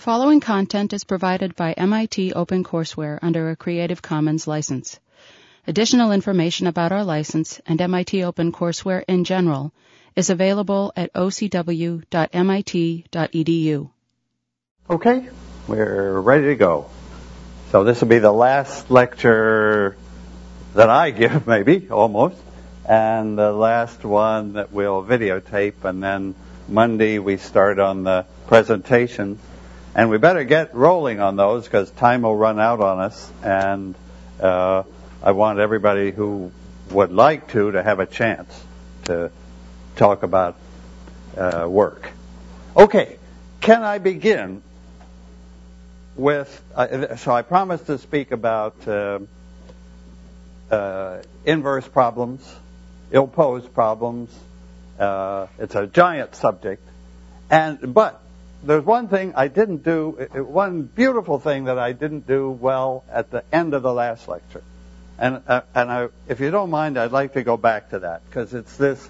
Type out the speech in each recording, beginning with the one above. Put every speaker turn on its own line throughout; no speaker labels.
The following content is provided by MIT OpenCourseWare under a Creative Commons license. Additional information about our license and MIT OpenCourseWare in general is available at ocw.mit.edu.
Okay, we're ready to go. So this will be the last lecture that I give, maybe, almost, and the last one that we'll videotape, and then Monday we start on the presentations. And we better get rolling on those because time will run out on us, and I want everybody who would like to have a chance to talk about work. Okay, can I begin with, so I promised to speak about inverse problems, ill-posed problems. It's a giant subject, but there's one thing I didn't do, one beautiful thing that I didn't do well at the end of the last lecture. And if you don't mind, I'd like to go back to that, because it's this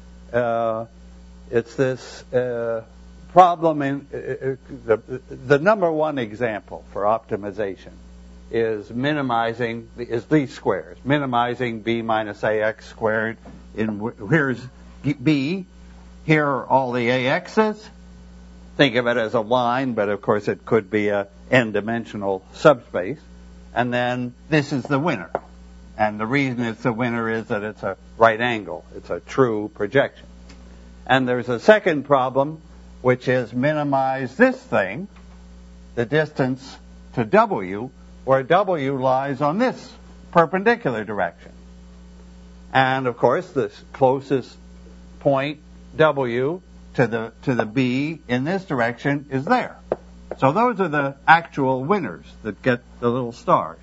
problem in the number one example for optimization is minimizing is least squares, minimizing b minus ax squared. Here's b, here are all the ax's. Think of it as a line, but of course it could be a n-dimensional subspace. And then this is the winner. And the reason it's the winner is that it's a right angle. It's a true projection. And there's a second problem, which is minimize this thing, the distance to w, where w lies on this perpendicular direction. And of course, the closest point, w, to the b in this direction is there. So those are the actual winners that get the little stars.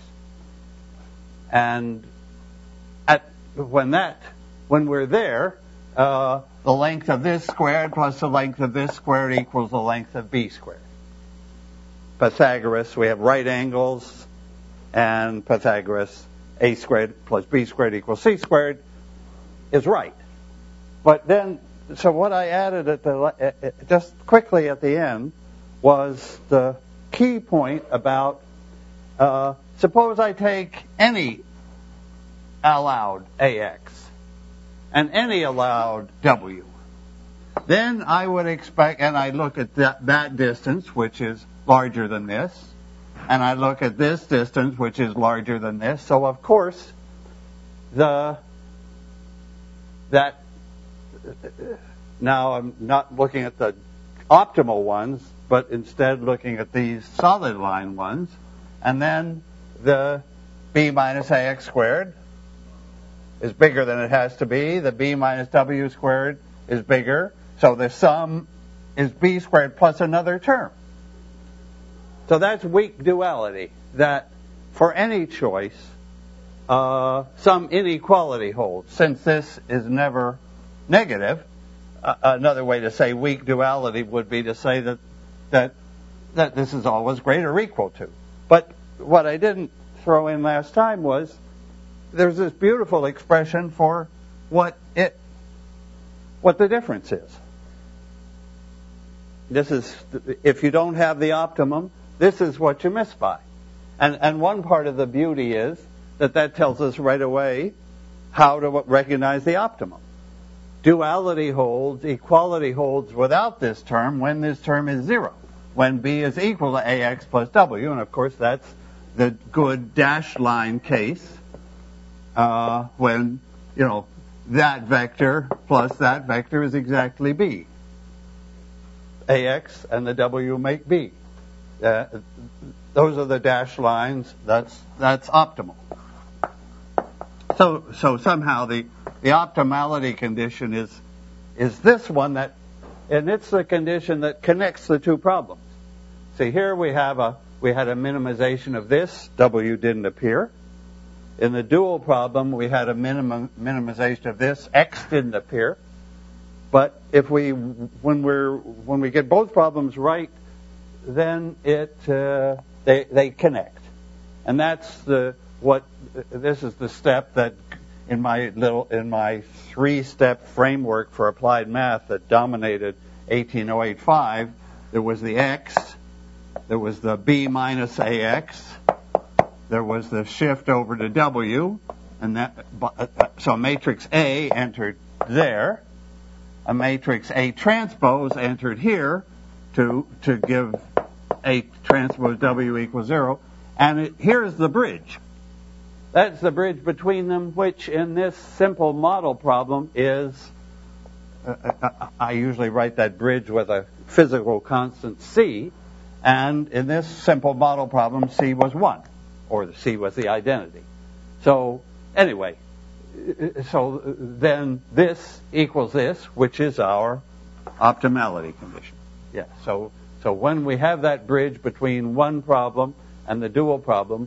And when we're there, the length of this squared plus the length of this squared equals the length of b squared. Pythagoras, we have right angles, and Pythagoras, a squared plus b squared equals c squared, is right. But then, so what I added just quickly at the end was the key point about, suppose I take any allowed ax and any allowed w. Then I would expect, and I look at that distance, which is larger than this, and I look at this distance, which is larger than this. So, of course, now I'm not looking at the optimal ones, but instead looking at these solid line ones. And then the b minus ax squared is bigger than it has to be. The b minus w squared is bigger. So the sum is b squared plus another term. So that's weak duality, that for any choice, some inequality holds. Since this is never negative, another way to say weak duality would be to say that this is always greater or equal to. But what I didn't throw in last time was there's this beautiful expression for what the difference is. This is, if you don't have the optimum, this is what you miss by. And one part of the beauty is that tells us right away how to recognize the optimum. Duality holds, equality holds without this term when this term is 0, when b is equal to ax plus w, and of course that's the good dashed line case, when, that vector plus that vector is exactly b. Ax and the w make b. Those are the dashed lines, that's optimal. So somehow the optimality condition is this one and it's the condition that connects the two problems. See, here we had a minimization of this, w didn't appear. In the dual problem, we had a minimization of this, x didn't appear. But when we get both problems right, then they connect. And that's this is the step that in my 3-step framework for applied math that dominated 18085, there was the x, there was the B minus AX, there was the shift over to W, and that, so matrix A entered there, a matrix A transpose entered here to give A transpose W equals 0, and here's the bridge. That's the bridge between them, which in this simple model problem is, I usually write that bridge with a physical constant C, and in this simple model problem, C was 1, or the C was the identity. So anyway, so then this equals this, which is our optimality condition. Yeah. So when we have that bridge between one problem and the dual problem,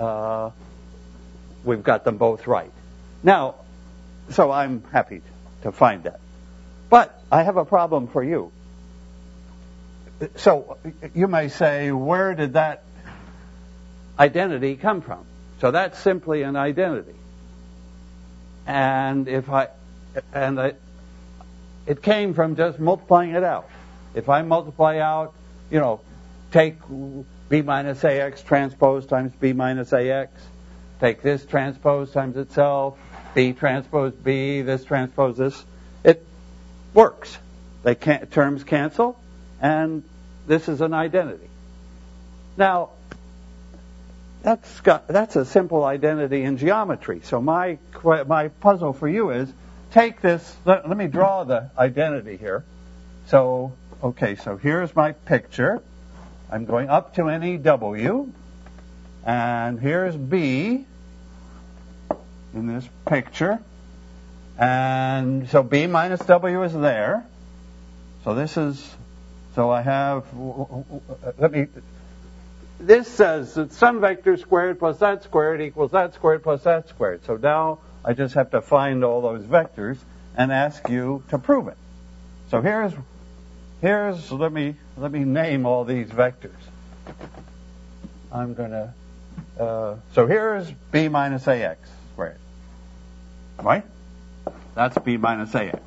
we've got them both right. Now, so I'm happy to find that. But I have a problem for you. So you may say, where did that identity come from? So that's simply an identity. And it came from just multiplying it out. If I multiply out, take B minus AX transpose times B minus AX, take this transpose times itself, B transpose B, this transpose this, it works. Terms cancel, and this is an identity. Now, that's a simple identity in geometry. So my puzzle for you is, take this, let me draw the identity here. So, okay, so here's my picture. I'm going up to any W, and here's B in this picture. And so B minus W is there. So I have, this says that some vector squared plus that squared equals that squared plus that squared. So now I just have to find all those vectors and ask you to prove it. So here's let me name all these vectors. I'm gonna so here's B minus AX squared. Right? That's B minus AX.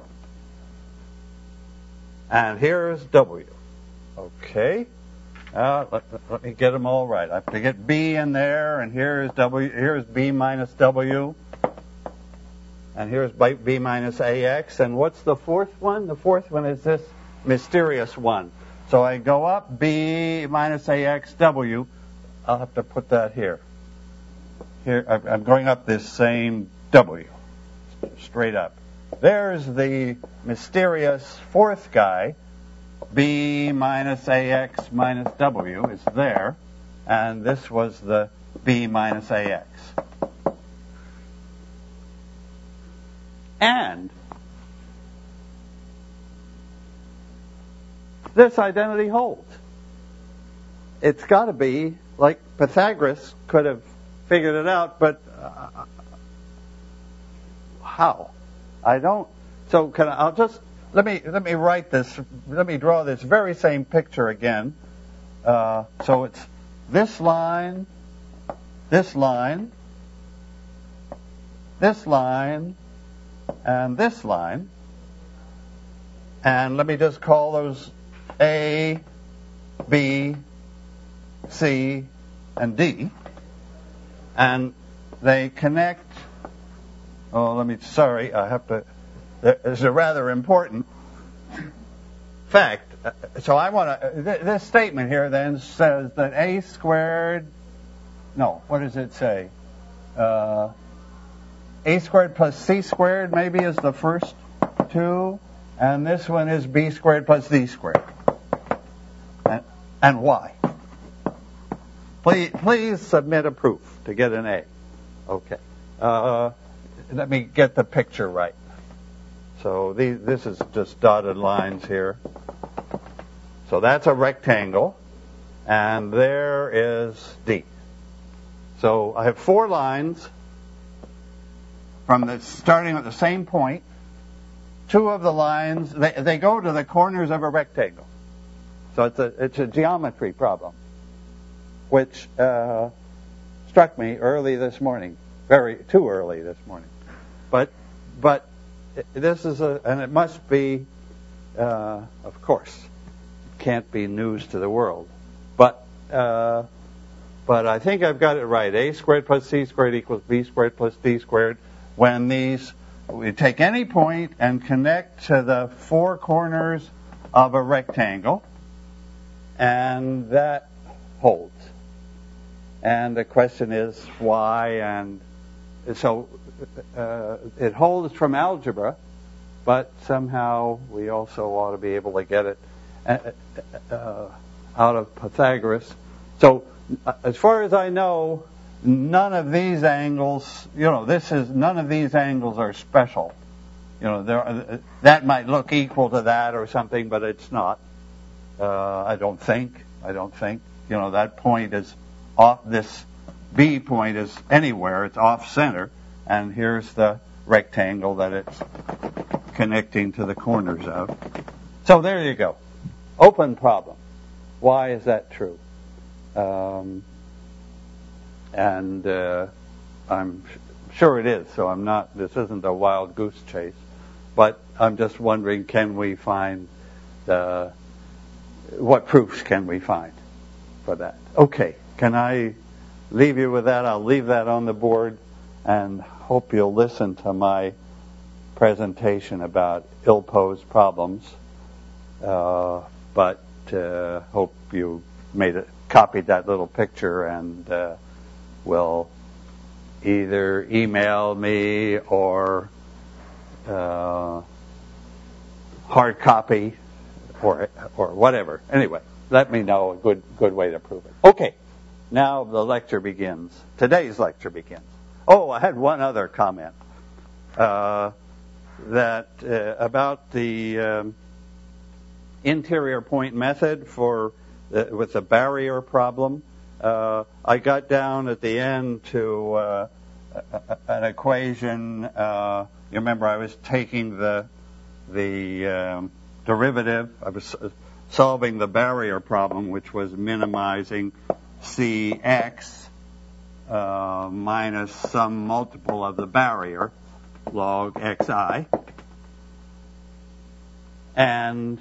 And here's W. Okay. Let me get them all right. I have to get B in there, and here's W. Here's B minus W, and here's B minus AX. And what's the fourth one? The fourth one is this mysterious one. So I go up B minus AX W. I'll have to put that here. Here I'm going up this same W, straight up. There's the mysterious fourth guy. B minus AX minus W is there, and this was the B minus AX. And this identity holds. It's got to be, like Pythagoras could have figured it out, but how? I don't. So I'll just let me write this. Let me draw this very same picture again. So it's this line, this line, this line, and this line. And let me just call those A, B, C, and D. And they connect. Oh, I have to. There's a rather important fact. So I want to. This statement here then says that A squared. No, what does it say? A squared plus C squared maybe is the first two, and this one is B squared plus D squared. And why? Please submit a proof to get an A. Okay. Let me get the picture right. So this is just dotted lines here. So that's a rectangle, and there is D. So I have 4 lines starting at the same point. 2 of the lines, they go to the corners of a rectangle. So it's a geometry problem, which struck me early this morning, too early this morning. But this is and it must be, of course, it can't be news to the world. But I think I've got it right. A squared plus C squared equals B squared plus D squared. When we take any point and connect to the four corners of a rectangle, and that holds. And the question is why, and so it holds from algebra, but somehow we also ought to be able to get it out of Pythagoras. So as far as I know, none of these angles, none of these angles are special. That might look equal to that or something, but it's not. I don't think. That point is off. This B point is anywhere. It's off center, and here's the rectangle that it's connecting to the corners of. So there you go. Open problem. Why is that true? And I'm sure it is. So this isn't a wild goose chase, but I'm just wondering, can we find what proofs can we find for that? Okay, can I leave you with that? I'll leave that on the board and hope you'll listen to my presentation about ill-posed problems. But hope you copied that little picture and will either email me or hard copy or whatever. Anyway, let me know a good way to prove it. Okay, now the lecture begins. Today's lecture begins. Oh, I had one other comment about the interior point method with the barrier problem. I got down at the end to an equation. You remember I was taking the derivative. I was solving the barrier problem, which was minimizing Cx minus some multiple of the barrier, log xi. And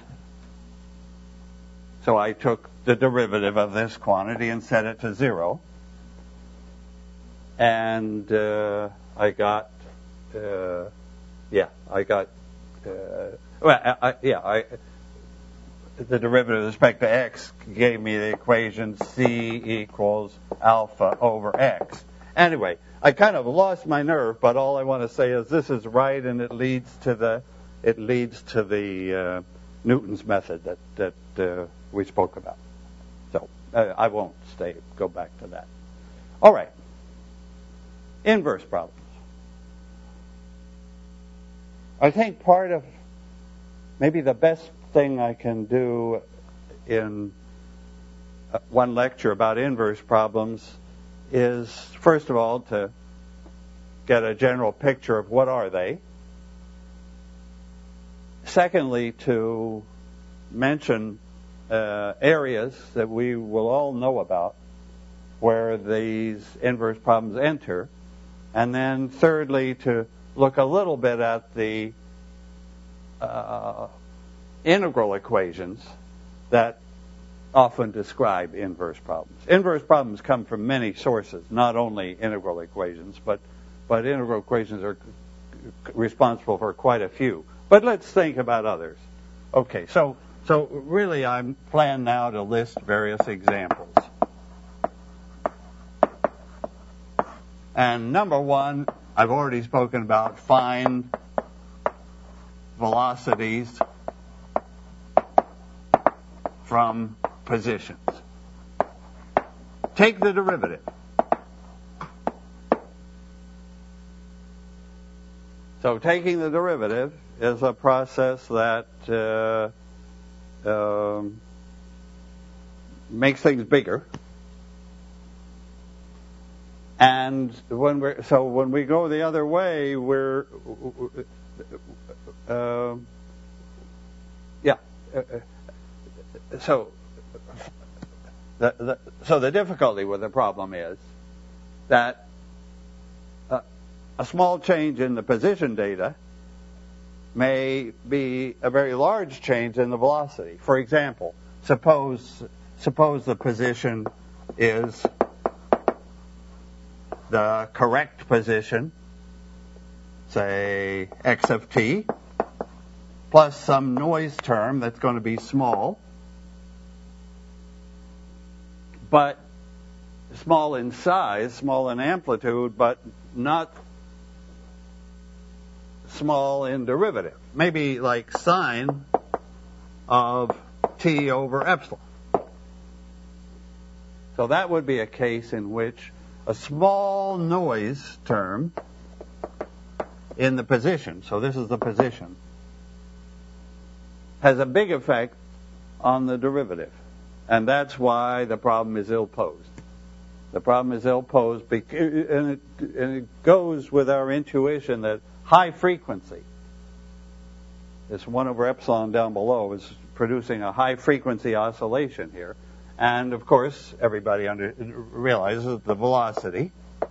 so I took the derivative of this quantity and set it to 0. And I got the derivative with respect to x gave me the equation C equals alpha over x. Anyway, I kind of lost my nerve, but all I want to say is this is right, and it leads to the Newton's method that we spoke about. So I won't go back to that. All right. Inverse problems. I think part of maybe the best thing I can do in one lecture about inverse problems is, first of all, to get a general picture of what are they. Secondly, to mention areas that we will all know about where these inverse problems enter. And then thirdly, to look a little bit at the integral equations that often describe inverse problems. Inverse problems come from many sources, not only integral equations, but integral equations are responsible for quite a few. But let's think about others. Okay, so really I'm planning now to list various examples. And number one, I've already spoken about, find velocities from positions. Take the derivative. So taking the derivative is a process that makes things bigger. And when we go the other way, so the difficulty with the problem is that a small change in the position data may be a very large change in the velocity. For example, suppose suppose the position is the correct position, say x of t, plus some noise term that's going to be small, but small in size, small in amplitude, but not small in derivative. Maybe like sine of t over epsilon. So that would be a case in which a small noise term in the position, so this is the position, has a big effect on the derivative. And that's why the problem is ill-posed. The problem is ill-posed, and it goes with our intuition that high frequency, this 1 over epsilon down below, is producing a high frequency oscillation here. And of course, everybody realizes that the velocity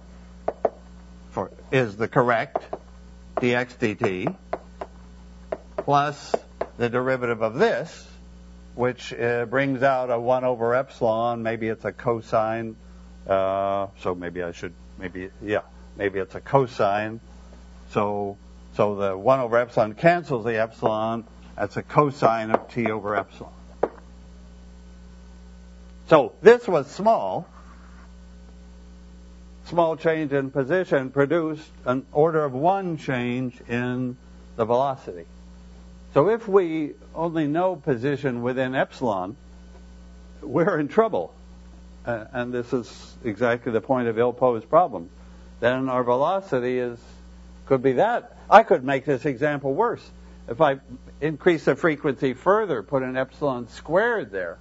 is the correct dx dt plus the derivative of this, which brings out a 1 over epsilon. Maybe it's a cosine. So maybe it's a cosine. So the 1 over epsilon cancels the epsilon. That's a cosine of t over epsilon. So this was small. Small change in position produced an order of 1 change in the velocity. So if we only know position within epsilon, we're in trouble. And this is exactly the point of ill-posed problems. Then our velocity could be that. I could make this example worse. If I increase the frequency further, put an epsilon squared there,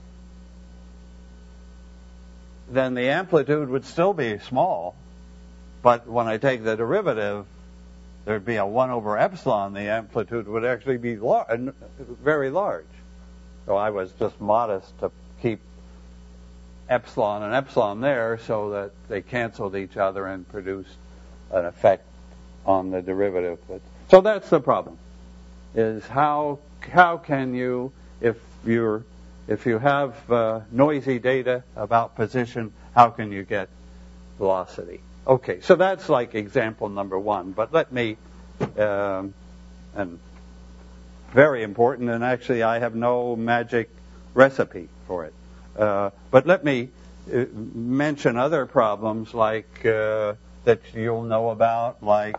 then the amplitude would still be small. But when I take the derivative, there'd be a 1 over epsilon. The amplitude would actually be very large. So I was just modest to keep epsilon and epsilon there so that they canceled each other and produced an effect on the derivative. So that's the problem, is how can you, if you have noisy data about position, how can you get velocity? Okay, so that's like example number 1. But let me, and very important, and actually I have no magic recipe for it. But let me mention other problems like that you'll know about, like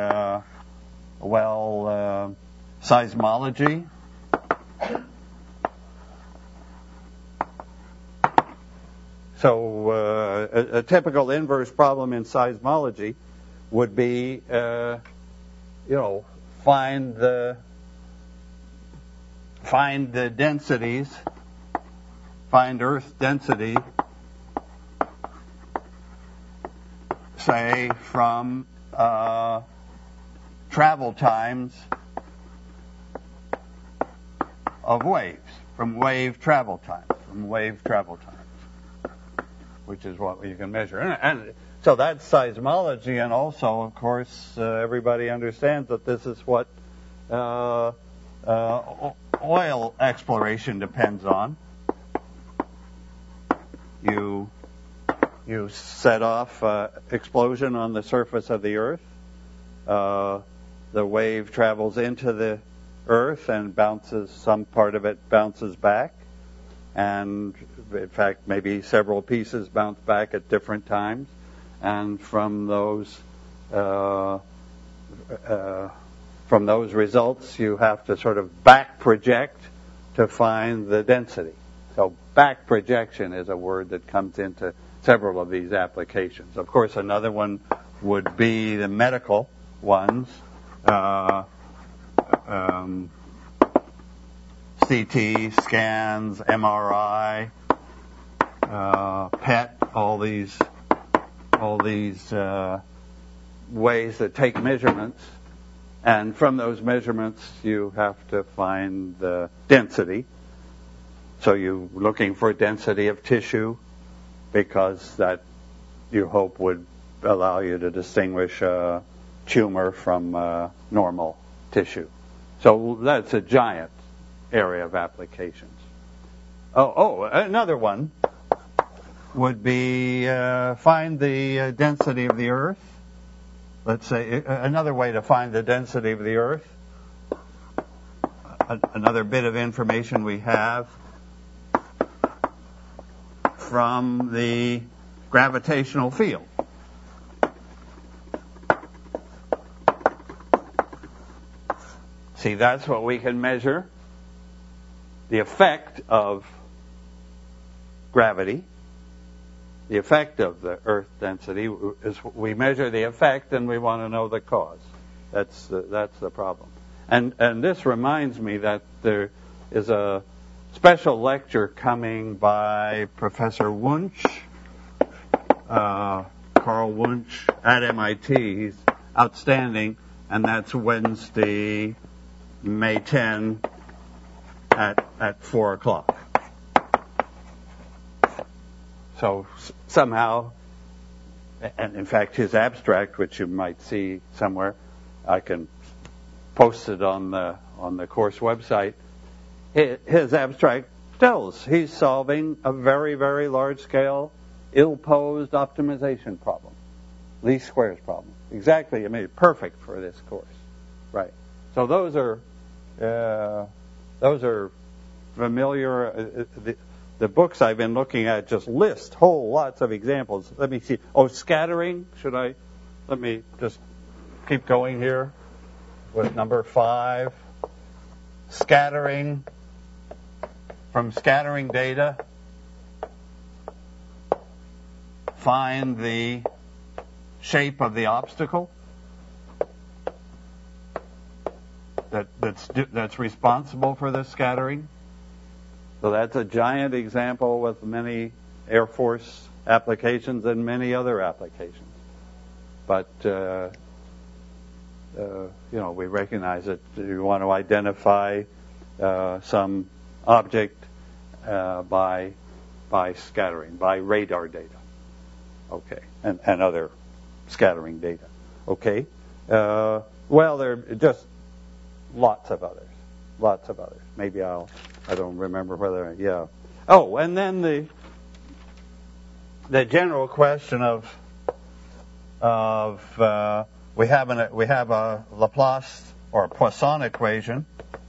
seismology. So a typical inverse problem in seismology would be, find the densities, find Earth density, say from travel times of waves, from wave travel times, which is what you can measure. And so that's seismology, and also, of course, everybody understands that this is what oil exploration depends on. You set off explosion on the surface of the Earth. The wave travels into the Earth and some part of it bounces back. And in fact, maybe several pieces bounce back at different times. And from those results, you have to sort of back project to find the density. So back projection is a word that comes into several of these applications. Of course, another one would be the medical ones. CT scans, MRI, PET, all these ways that take measurements, and from those measurements you have to find the density. So you're looking for density of tissue, because that you hope would allow you to distinguish a tumor from normal tissue. So that's a giant area of applications. Another one would be find the density of the Earth. Let's say another way to find the density of the Earth. Another bit of information we have from the gravitational field. See, that's what we can measure. The effect of gravity, the effect of the Earth density, is we measure the effect and we want to know the cause. That's the problem. And this reminds me that there is a special lecture coming by Professor Wunsch, Carl Wunsch at MIT. He's outstanding, and that's Wednesday, May 10 at 4 o'clock. So somehow, and in fact his abstract, which you might see somewhere, I can post it on the course website. His abstract tells he's solving a very, very large-scale, ill-posed optimization problem, least squares problem. Exactly, I mean, perfect for this course, right? So those are familiar. The books I've been looking at just list whole lots of examples. Let me see. Scattering. Let me just keep going here with number 5. Scattering. From scattering data, find the shape of the obstacle that's responsible for the scattering. So that's a giant example with many Air Force applications and many other applications. But we recognize that you want to identify some object by scattering, by radar data. Okay, and other scattering data. Okay. Well, there are just lots of others. Maybe I don't remember whether. Yeah. Oh, and then the general question of we have a Laplace or a Poisson equation,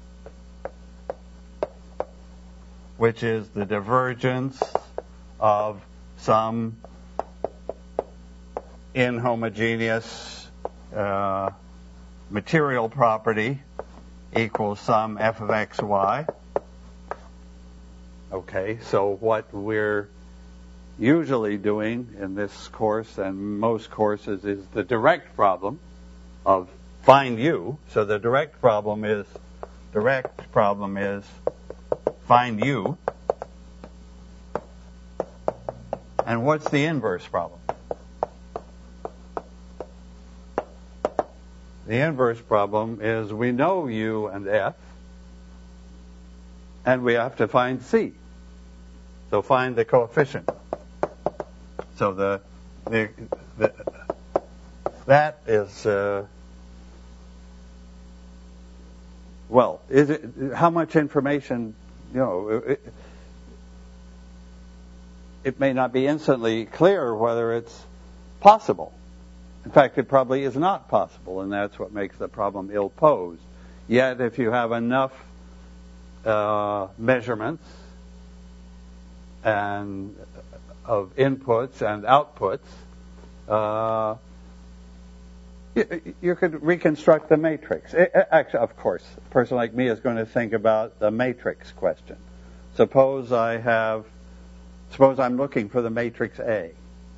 which is the divergence of some inhomogeneous material property equals some f of x, y. Okay, so what we're usually doing in this course and most courses is the direct problem of find u. So the direct problem is find u. And what's the inverse problem? The inverse problem is we know u and f, and we have to find c. So find the coefficient. So that is is it how much information? It may not be instantly clear whether it's possible. In fact, it probably is not possible, and that's what makes the problem ill-posed. Yet, if you have enough measurements and of inputs and outputs, you could reconstruct the matrix. Actually, of course, a person like me is going to think about the matrix question. Suppose I'm looking for the matrix A.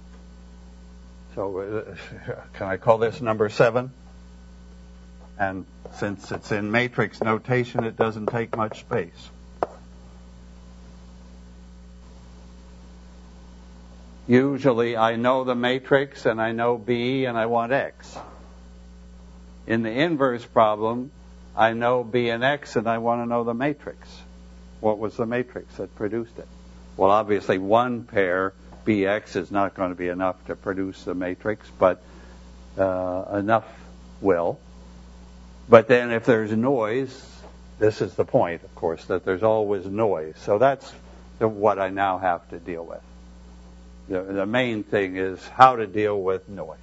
So can I call this number 7? And since it's in matrix notation, it doesn't take much space. Usually I know the matrix and I know B and I want X. In the inverse problem, I know B and X and I want to know the matrix. What was the matrix that produced it? Well, obviously one pair, BX, is not going to be enough to produce the matrix, but enough will. But then if there's noise, this is the point, of course, that there's always noise. So that's what I now have to deal with. The main thing is how to deal with noise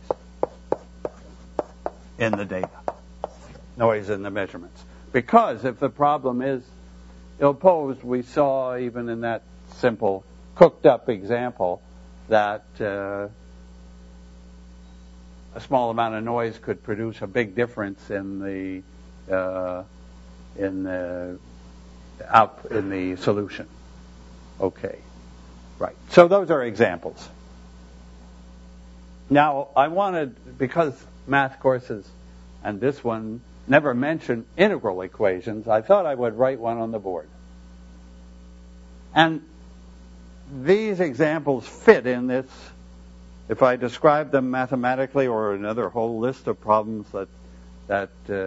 in the data, noise in the measurements. Because if the problem is ill-posed, we saw even in that simple cooked-up example that a small amount of noise could produce a big difference in the solution. Okay, right. So those are examples. Now I wanted, because math courses and this one never mention integral equations, I thought I would write one on the board. And these examples fit in this. If I describe them mathematically, or another whole list of problems that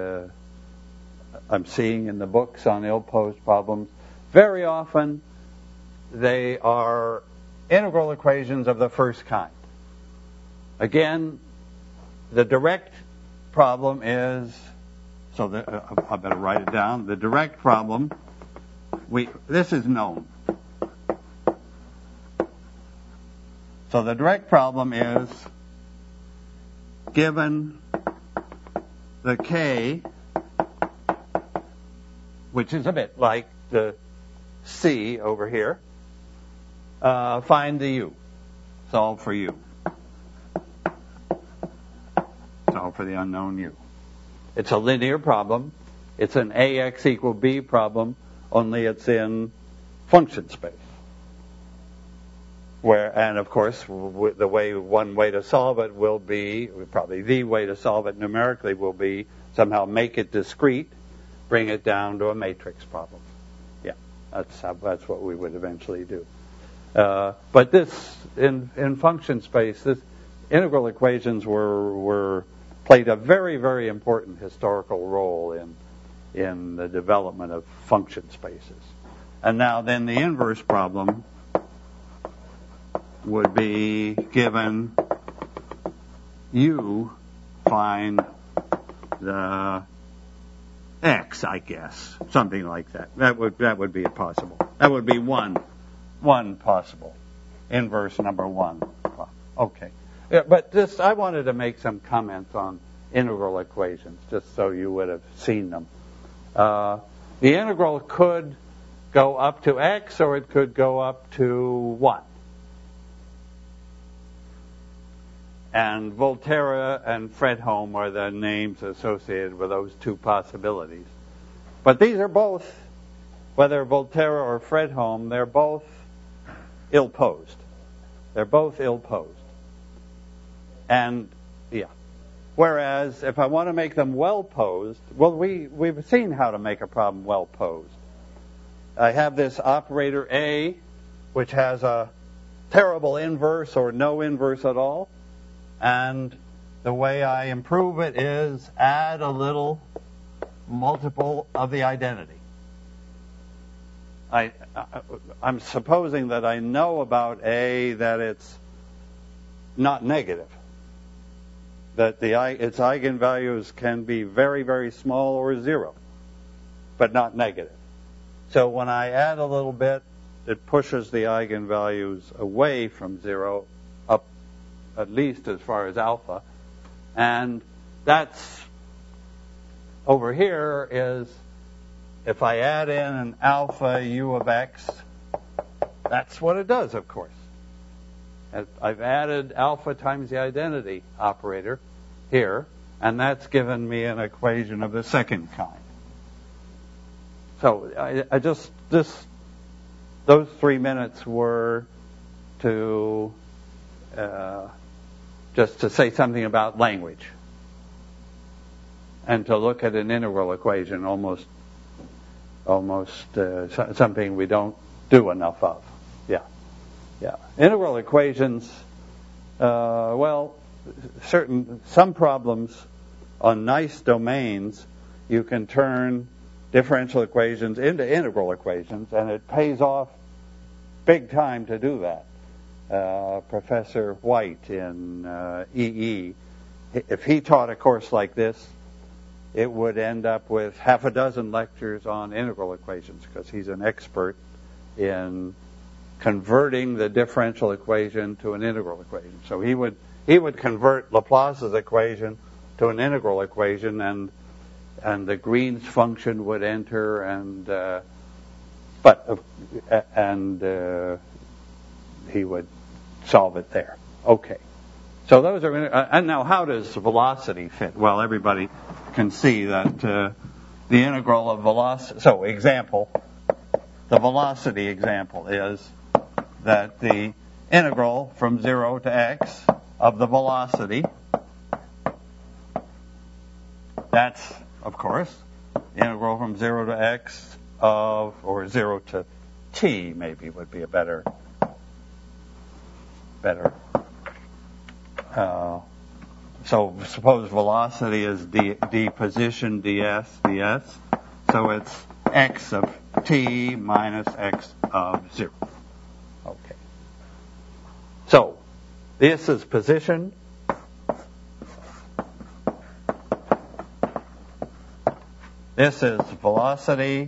I'm seeing in the books on ill-posed problems, very often they are integral equations of the first kind. Again, the direct problem is, I better write it down. The direct problem, this is known. So the direct problem is, given the K, which is a bit like the C over here, find the U. Solve for U. Solve for the unknown U. It's a linear problem. It's an AX equal B problem, only it's in function space. And of course, one way to solve it will be, probably the way to solve it numerically will be somehow make it discrete, bring it down to a matrix problem. Yeah, that's what we would eventually do. But this, in function space, this integral equations played a very, very important historical role in the development of function spaces. And now then the inverse problem would be, given U, find the X, I guess, something like that. That would be possible. That would be one possible. Inverse number one. Okay. Yeah, but I wanted to make some comments on integral equations, just so you would have seen them. The integral could go up to X, or it could go up to 1. And Volterra and Fredholm are the names associated with those two possibilities. But these are both, whether Volterra or Fredholm, they're both ill-posed. They're both ill-posed. And, yeah. Whereas, if I want to make them well-posed, well, we've seen how to make a problem well-posed. I have this operator A, which has a terrible inverse or no inverse at all. And the way I improve it is add a little multiple of the identity. I'm supposing that I know about A that it's not negative, that its eigenvalues can be very, very small or 0, but not negative. So when I add a little bit, it pushes the eigenvalues away from 0 up at least as far as alpha. And that's, over here is, if I add in an alpha U of X, that's what it does, of course. I've added alpha times the identity operator here, and that's given me an equation of the second kind. So those 3 minutes were to just to say something about language and to look at an integral equation, almost something we don't do enough of. Yeah. Integral equations, some problems on nice domains, you can turn differential equations into integral equations, and it pays off big time to do that. Professor White in EE, if he taught a course like this, it would end up with half a dozen lectures on integral equations, because he's an expert in converting the differential equation to an integral equation. So he would convert Laplace's equation to an integral equation, and the Green's function would enter, and he would solve it there. Okay. So those are, and now how does velocity fit? Well, everybody can see that the integral of velocity. So example, the velocity example is that the integral from 0 to x of the velocity, that's, of course, integral from 0 to x of, or 0 to t maybe would be a better so suppose velocity is d position ds. So it's x of t minus x of 0. Okay. So this is position. This is velocity.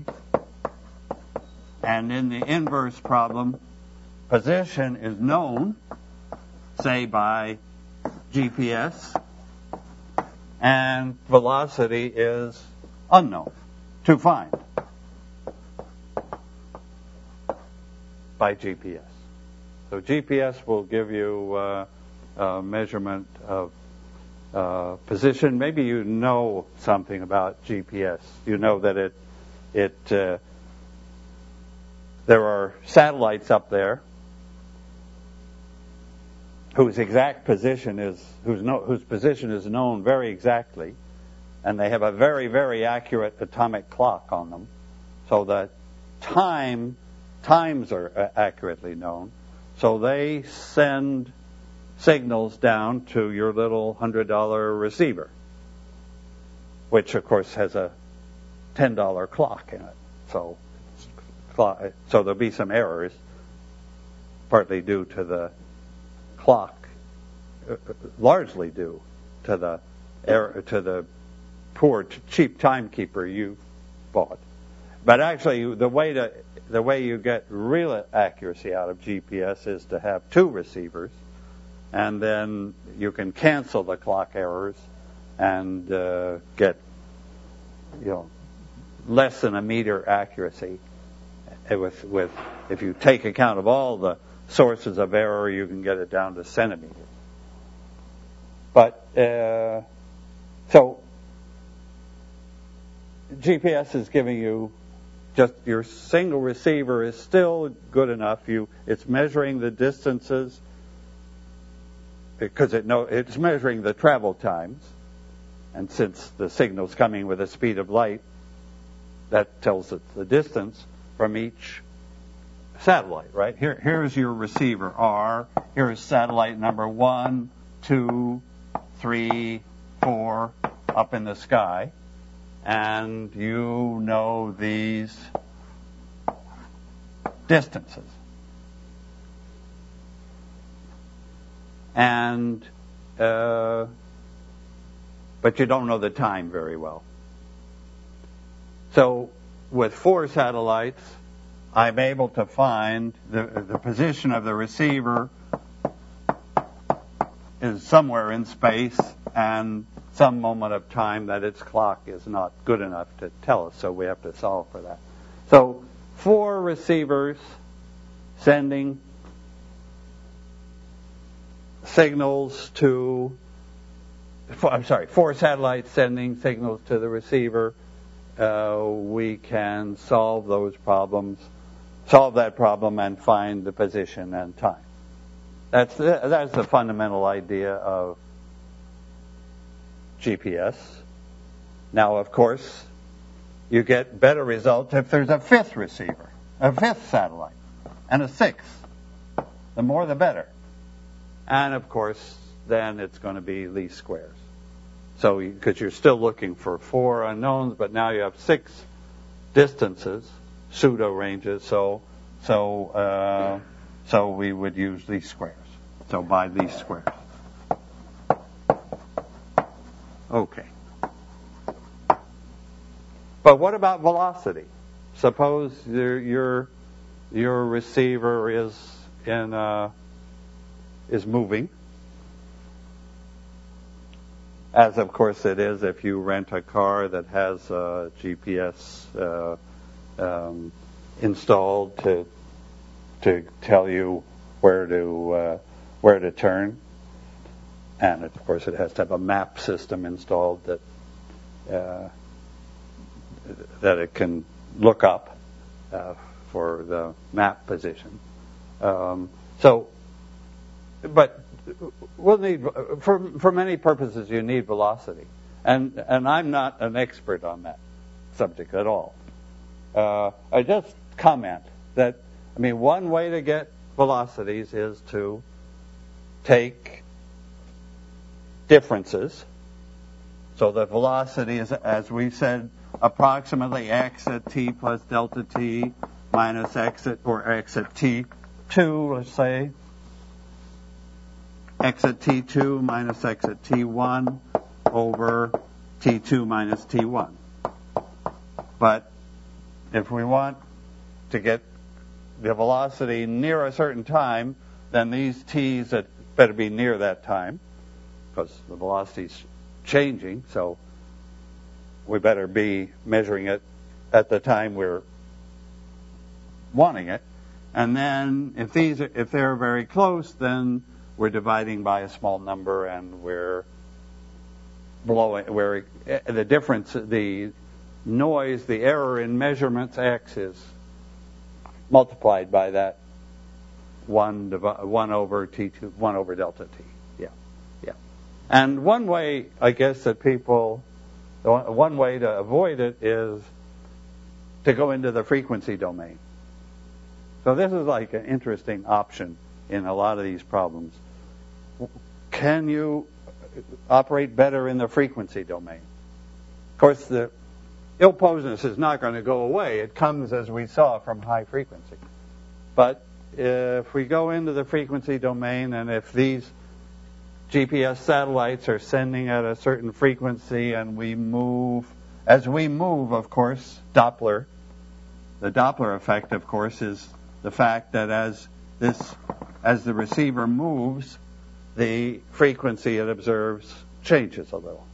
And in the inverse problem, position is known, say by GPS, and velocity is unknown to find by GPS. So GPS will give you a measurement of position. Maybe you know something about GPS. You know that there are satellites up there whose position is known very exactly, and they have a very, very accurate atomic clock on them, so that times are accurately known. So they send signals down to your little $100 receiver, which of course has a $10 clock in it. So there'll be some errors, partly due to the clock, largely due to the poor, cheap timekeeper you bought. But actually, the way you get real accuracy out of GPS is to have two receivers, and then you can cancel the clock errors and get less than a meter accuracy. With if you take account of all the sources of error, you can get it down to centimeters. But so GPS is giving you just your single receiver is still good enough. It's measuring the distances because it's measuring the travel times, and since the signal's coming with the speed of light, that tells it the distance from each satellite, right? Here's your receiver R. Here's satellite number 1, 2, 3, 4 up in the sky. And you know these distances. And but you don't know the time very well. So with 4 satellites, I'm able to find the position of the receiver is somewhere in space, and some moment of time that its clock is not good enough to tell us, so we have to solve for that. So 4 receivers sending signals to, 4 satellites sending signals to the receiver. We can solve that problem and find the position and time. That's the fundamental idea of GPS. Now, of course, you get better results if there's a 5th receiver, a 5th satellite, and a 6th. The more the better. And, of course, then it's going to be least squares. So, because you're still looking for 4 unknowns, but now you have 6 distances, pseudo ranges. So we would use least squares. So by least squares. Okay. But what about velocity? Suppose you're your receiver is moving, as of course it is if you rent a car that has GPS installed to tell you where to turn, and of course it has to have a map system installed that it can look up for the map position. But we'll need, for many purposes, you need velocity, and I'm not an expert on that subject at all. I just comment that, one way to get velocities is to take differences. So the velocity is, as we said, approximately x at t plus delta t minus x at t2, let's say. X at t2 minus x at t1 over t2 minus t1. But if we want to get the velocity near a certain time, then these t's better be near that time, because the velocity's changing, so we better be measuring it at the time we're wanting it. And then if they're very close, then we're dividing by a small number, and we're the difference, the noise, the error in measurements x is multiplied by that 1 over t2, 1 over delta t. Yeah. And one way, I guess, one way to avoid it is to go into the frequency domain. So this is like an interesting option in a lot of these problems. Can you operate better in the frequency domain? Of course, the ill-posedness is not going to go away. It comes, as we saw, from high frequency. But if we go into the frequency domain, and if these GPS satellites are sending at a certain frequency, and as we move, of course, the Doppler effect, of course, is the fact that as the receiver moves, the frequency it observes changes a little.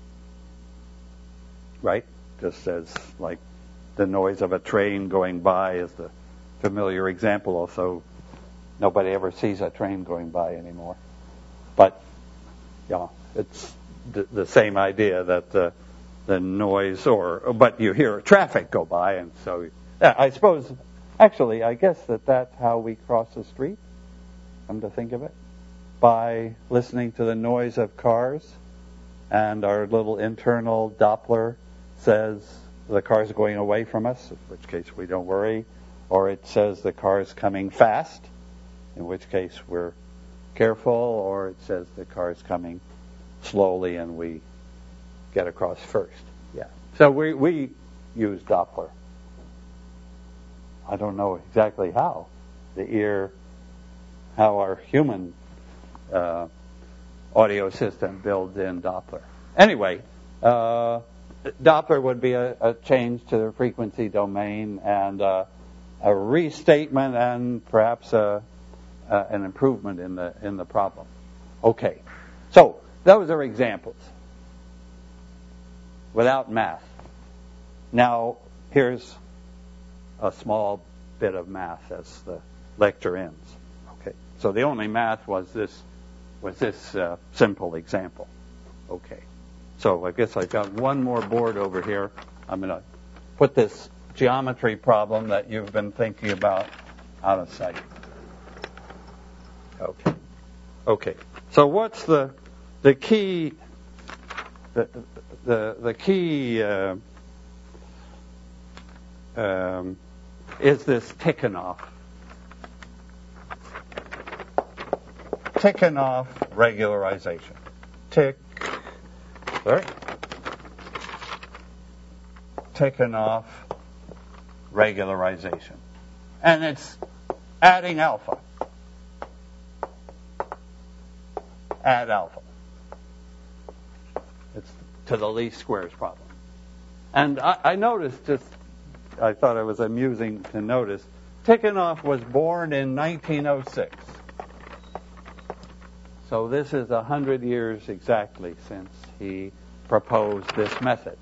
Right? Just as like the noise of a train going by is the familiar example, although nobody ever sees a train going by anymore. But it's the same idea that the noise, but you hear traffic go by, and so I suppose, actually, I guess that's how we cross the street, come to think of it, by listening to the noise of cars, and our little internal Doppler says the car's going away from us, in which case we don't worry, or it says the car's coming fast, in which case we're careful, or it says the car's coming slowly and we get across first. Yeah. So we use Doppler. I don't know exactly how our human audio system builds in Doppler. Anyway, Doppler would be a change to the frequency domain, and a restatement, and perhaps an improvement in the problem. Okay, so those are examples without math. Now here's a small bit of math as the lecture ends. Okay, so the only math was this simple example. Okay, so I guess I've got one more board over here. I'm going to put this geometry problem that you've been thinking about out of sight. Okay. So what's the key? The key is this Tikhonov regularization. Tikhonov regularization, and it's adding alpha. Add alpha. It's to the least squares problem. And I noticed, I thought it was amusing to notice Tikhonov was born in 1906. So this is 100 years exactly since he proposed this method.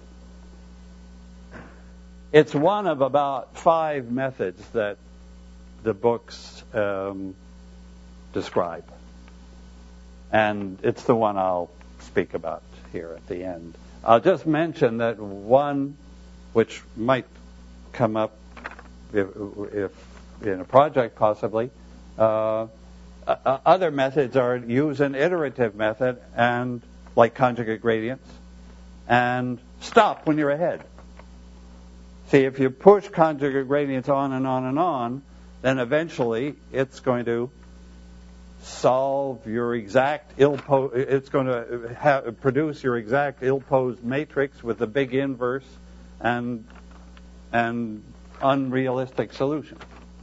It's one of about 5 methods that the books describe. And it's the one I'll speak about here at the end. I'll just mention that one which might come up if in a project possibly, other methods are use an iterative method and like conjugate gradients and stop when you're ahead. See, if you push conjugate gradients on and on and on, then eventually it's going to solve your exact it's going to produce your exact ill-posed matrix with a big inverse and unrealistic solution.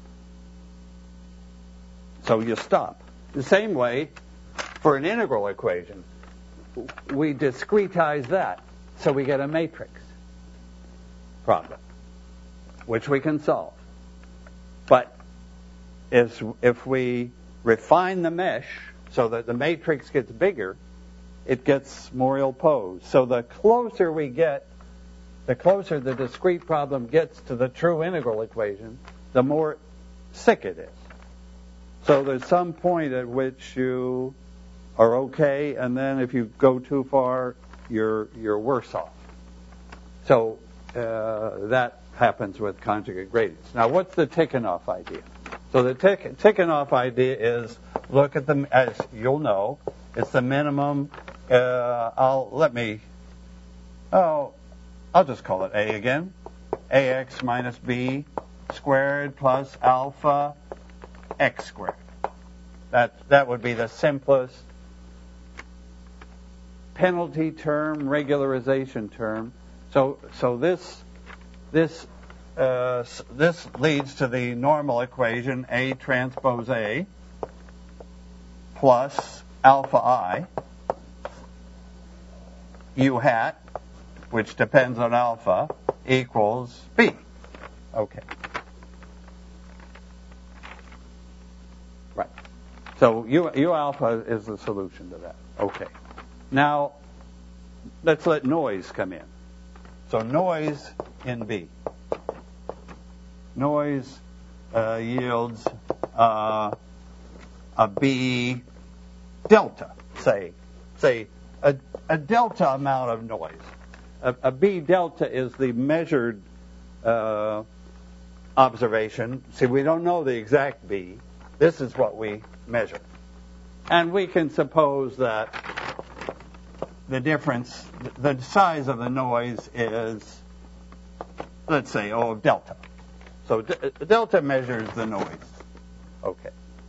So you stop. The same way for an integral equation, we discretize that so we get a matrix problem, which we can solve. But if we refine the mesh so that the matrix gets bigger, it gets more ill-posed. So the closer we get, the closer the discrete problem gets to the true integral equation, the more sick it is. So there's some point at which you are okay, and then if you go too far, you're worse off. So that happens with conjugate gradients. Now, what's the Tikhonov idea? So the Tikhonov idea is, look at the, as you'll know, it's the minimum. I'll just call it A again. AX minus B squared plus alpha X squared. That would be the simplest penalty term, regularization term. So this leads to the normal equation A transpose A plus alpha I U hat, which depends on alpha, equals B. Okay. Right. So U alpha is the solution to that. Okay. Now, let's let noise come in. So noise in B. Noise yields a B delta, say a delta amount of noise. A B delta is the measured observation. See, we don't know the exact B. This is what we measure. And we can suppose that the difference, the size of the noise is, let's say, delta. So delta measures the noise. Okay.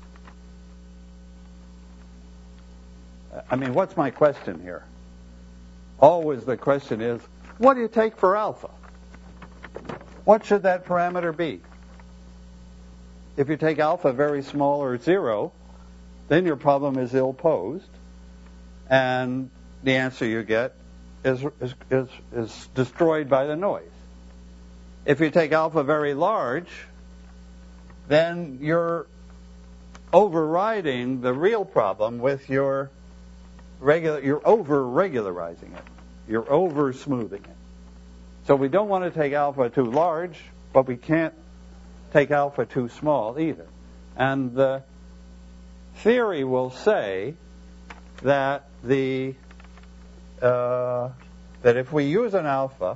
I mean, what's my question here? Always the question is, what do you take for alpha? What should that parameter be? If you take alpha very small or 0, then your problem is ill-posed, and the answer you get is destroyed by the noise. If you take alpha very large, then you're overriding the real problem with you're over-regularizing it. You're over-smoothing it. So we don't want to take alpha too large, but we can't take alpha too small either. And the theory will say that that if we use an alpha,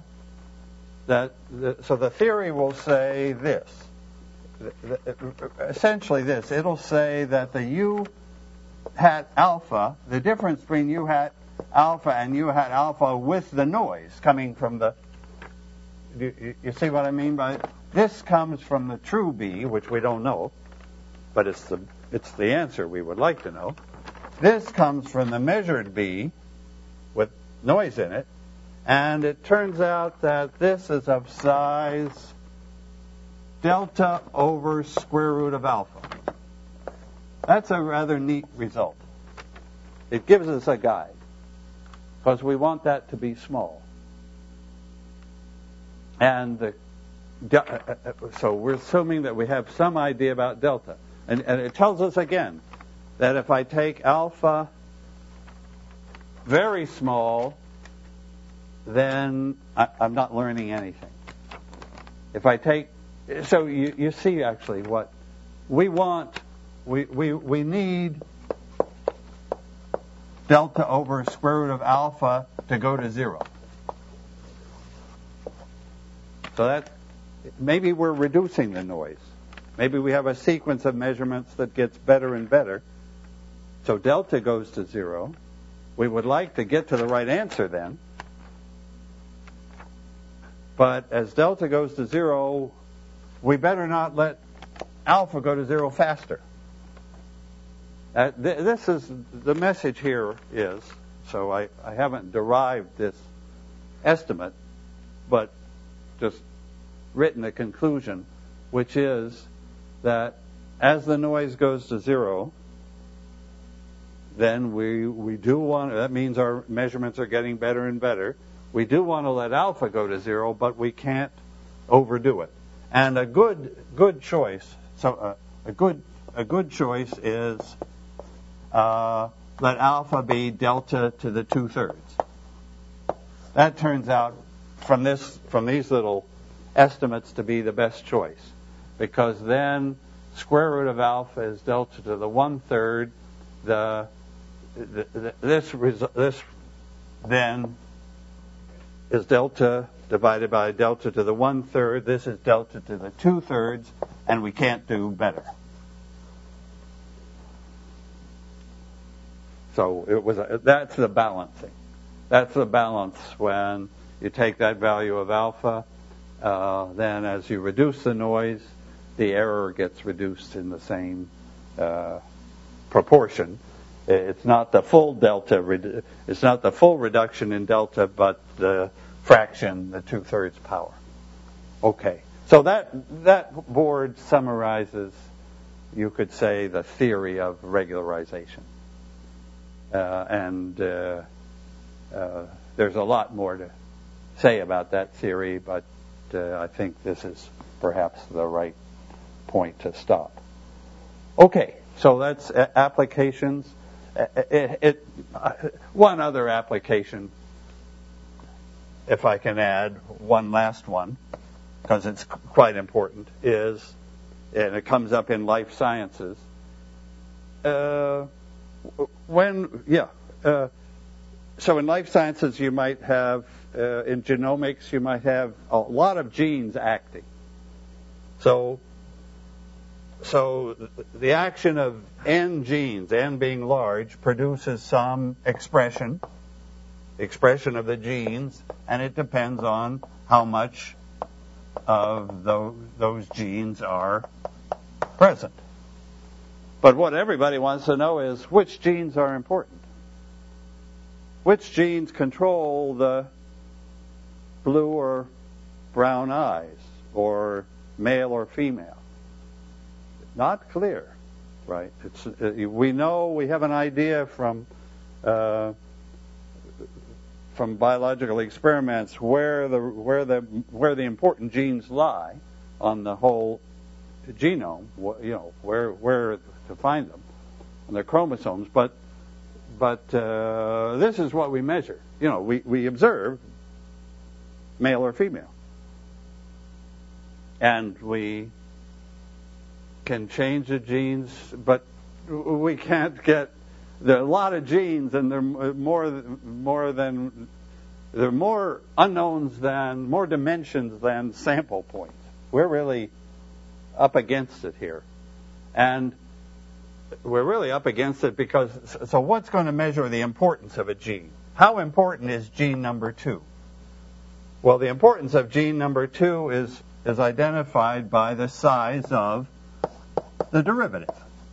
so the theory will say this. Essentially this. It'll say that the U hat alpha, the difference between U hat alpha and U hat alpha with the noise coming from the... You see what I mean by it? This comes from the true B, which we don't know, but it's the answer we would like to know. This comes from the measured B with noise in it, and it turns out that this is of size delta over square root of alpha. That's a rather neat result. It gives us a guide, because we want that to be small. And so we're assuming that we have some idea about delta. And it tells us again that if I take alpha very small, then I'm not learning anything. If I take, so you see actually what we want, we need delta over square root of alpha to go to 0. So that, maybe we're reducing the noise. Maybe we have a sequence of measurements that gets better and better. So delta goes to 0. We would like to get to the right answer then. But as delta goes to 0, we better not let alpha go to 0 faster. This is, the message here is, so I haven't derived this estimate, but just written a conclusion, which is that as the noise goes to 0, then we do want, that means our measurements are getting better and better. We do want to let alpha go to 0, but we can't overdo it. And a good choice, so a good choice is let alpha be delta to the 2/3. That turns out from these little estimates to be the best choice, because then square root of alpha is delta to the 1/3. This then is delta divided by delta to the 1/3. This is delta to the 2/3, and we can't do better. So that's the balancing. That's the balance when you take that value of alpha. Then as you reduce the noise, the error gets reduced in the same proportion. It's not the full delta. It's not the full reduction in delta, but the fraction, the 2/3 power. Okay. So that board summarizes, you could say, the theory of regularization. And there's a lot more to say about that theory, but I think this is perhaps the right point to stop. Okay, so that's applications. One other application, if I can add one last one, because it's quite important, is, and it comes up in life sciences, so in life sciences you might have, in genomics you might have a lot of genes acting. So the action of n genes, n being large, produces some expression of the genes, and it depends on how much of those genes are present. But what everybody wants to know is which genes are important. Which genes control the blue or brown eyes, or male or female? Not clear, right? We know, we have an idea from biological experiments where the important genes lie on the whole genome. Where to find them on the chromosomes, but this is what we measure. We observe male or female, and we can change the genes, but we can't get. There are a lot of genes, and there are more unknowns than, more dimensions than sample points. We're really up against it here, and we're really up against it because, so what's going to measure the importance of a gene? How important is gene number 2? Well, the importance of gene number 2 is identified by the size of the derivative.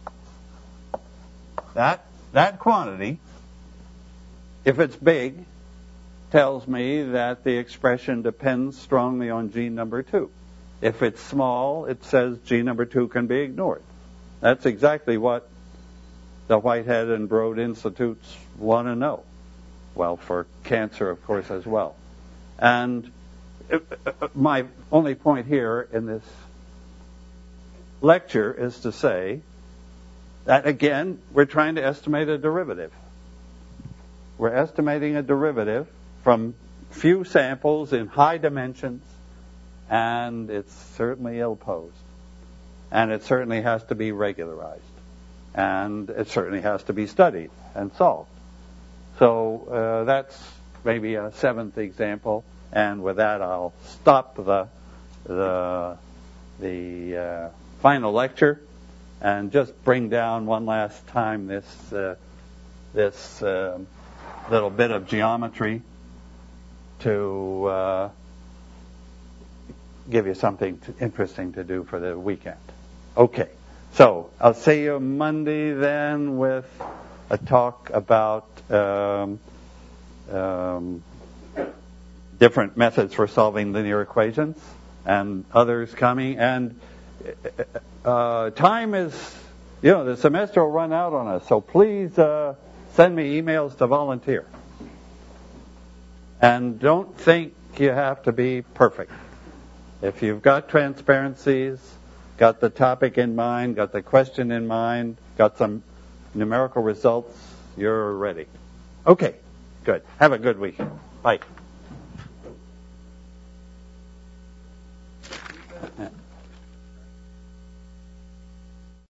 That quantity, if it's big, tells me that the expression depends strongly on gene number 2. If it's small, it says gene number 2 can be ignored. That's exactly what the Whitehead and Broad Institutes want to know. Well, for cancer, of course, as well. And my only point here in this lecture is to say that, again, we're trying to estimate a derivative. We're estimating a derivative from few samples in high dimensions, and it's certainly ill-posed. And it certainly has to be regularized. And it certainly has to be studied and solved. So that's maybe a seventh example. And with that, I'll stop the final lecture and just bring down one last time this little bit of geometry to give you something interesting to do for the weekend. Okay, so I'll see you Monday then with a talk about different methods for solving linear equations and others coming. And time is, the semester will run out on us, so please send me emails to volunteer. And don't think you have to be perfect. If you've got transparencies, got the topic in mind, got the question in mind, got some numerical results, you're ready. Okay, good. Have a good week. Bye.